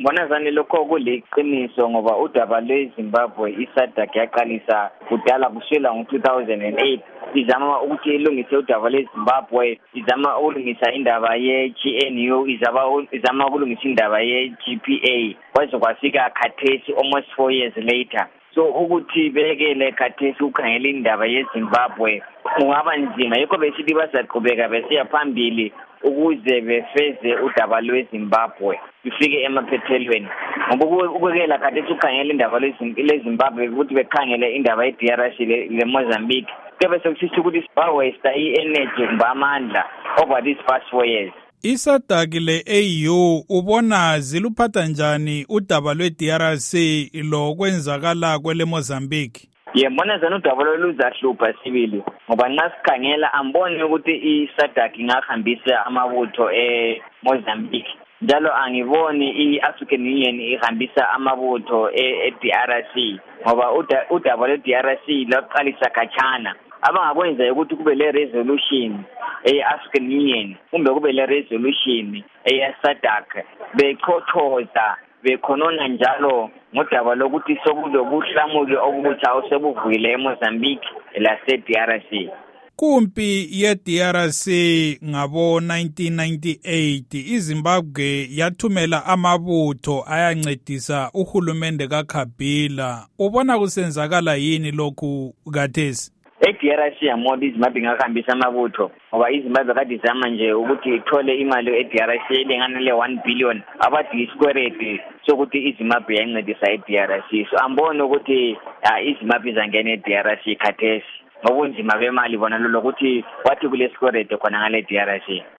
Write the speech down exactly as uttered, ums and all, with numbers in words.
Mbona zani lokho kuliqiniso ngoba udaba lweZimbabwe iSADC yaqalisa kudala kusukela ngo two thousand eight izama ukuthi ilungise udaba lweZimbabwe, izama ukulungisa indaba ye-G N U, izaba izama ukulungisa indaba ye-G P A kwaze kwafika khathesi almost four years later. So ukuthi bekele khathesi ukhangela indaba yeZimbabwe kungaba nzima, yikho besithi basaqhubeka besiya phambili ukuze befeze udaba lweZimbabwe bifike emaphethelweni. Ngoba ukukela khathesi ukhangela indaba lweZimbabwe ukuthi bekhangele indaba ye-D R C le Mozambique kebe sokusisho ukuthi sibawesta i-energy ngamandla over these past four years. iSADC le A U ubona ziluphatha njani udaba lwe-D R C lo kwenzakala kwele Mozambique? Yebona zana udaba luzahlupha sibili ngoba nasikhangela amboni ukuthi iSADC ingahambisa amabutho eMozambique, njalo angiboni i-African Union ihambisa amabutho e-D R C ngoba udaba lwe-D R C laqalisa khatshana. Abangakwenza ukuthi kube le resolution e-African Union kumbe kube le resolution eya-SADC bekhothoza bekhonona njalo ngodaba lokuthi sokulobuhlamuki obubutsha osebuvuyile eMozambique lase-D R C. Kumpi ye-D R C ngabo nineteen ninety-eight iZimbabwe yathumela amabutho ayancedisa uhulumende kaKhabila. Ubona kusenzakala yini lokhu kathesi? E-D R C yamodi iZimbabwe ingahambisa amabutho ngoba iZimbabwe kade izama nje ukuthi ithole imali e-D R C elingana le one billion abathi isikweleti sokuthi iZimbabwe yancedisa e-D R C. So ambona ukuthi iZimbabwe izangena e-D R C khathesi ngobunzima bemali bona lokuthi wathi kule sikweleti khona ngale D R C.